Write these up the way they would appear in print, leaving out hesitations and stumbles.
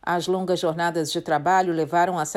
As longas jornadas de trabalho levaram a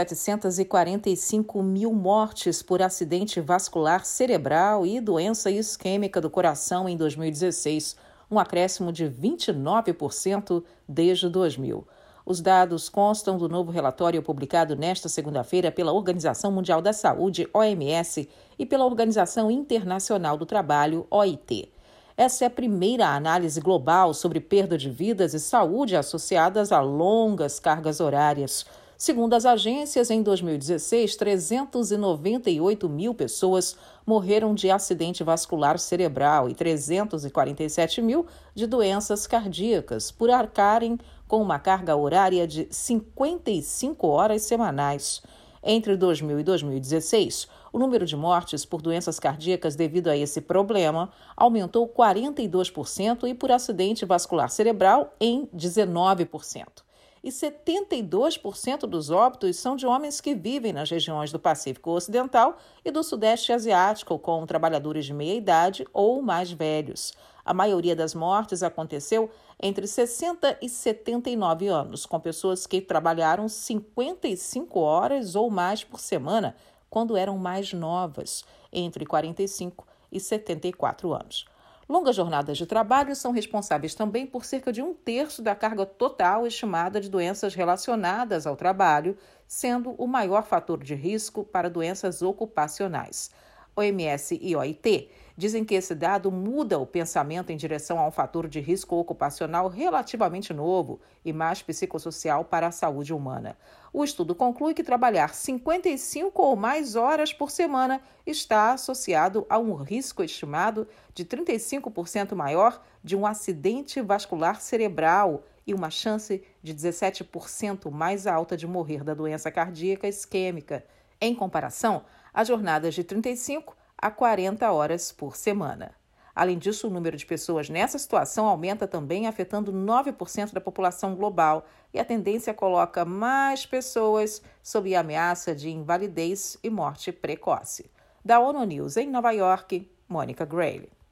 745 mil mortes por acidente vascular cerebral e doença isquêmica do coração em 2016, um acréscimo de 29% desde 2000. Os dados constam do novo relatório publicado nesta segunda-feira pela Organização Mundial da Saúde, OMS, e pela Organização Internacional do Trabalho, OIT. Essa é a primeira análise global sobre perda de vidas e saúde associadas a longas cargas horárias. Segundo as agências, em 2016, 398 mil pessoas morreram de acidente vascular cerebral e 347 mil de doenças cardíacas, por arcarem com uma carga horária de 55 horas semanais. Entre 2000 e 2016, o número de mortes por doenças cardíacas devido a esse problema aumentou 42% e por acidente vascular cerebral em 19%. E 72% dos óbitos são de homens que vivem nas regiões do Pacífico Ocidental e do Sudeste Asiático, com trabalhadores de meia-idade ou mais velhos. A maioria das mortes aconteceu entre 60 e 79 anos, com pessoas que trabalharam 55 horas ou mais por semana quando eram mais novas, entre 45 e 74 anos. Longas jornadas de trabalho são responsáveis também por cerca de 1/3 da carga total estimada de doenças relacionadas ao trabalho, sendo o maior fator de risco para doenças ocupacionais. OMS e OIT dizem que esse dado muda o pensamento em direção a um fator de risco ocupacional relativamente novo e mais psicossocial para a saúde humana. O estudo conclui que trabalhar 55 ou mais horas por semana está associado a um risco estimado de 35% maior de um acidente vascular cerebral e uma chance de 17% mais alta de morrer da doença cardíaca isquêmica, em comparação a jornadas de 35 a 40 horas por semana. Além disso, o número de pessoas nessa situação aumenta também, afetando 9% da população global, e a tendência coloca mais pessoas sob a ameaça de invalidez e morte precoce. Da ONU News em Nova York, Mônica Grayle.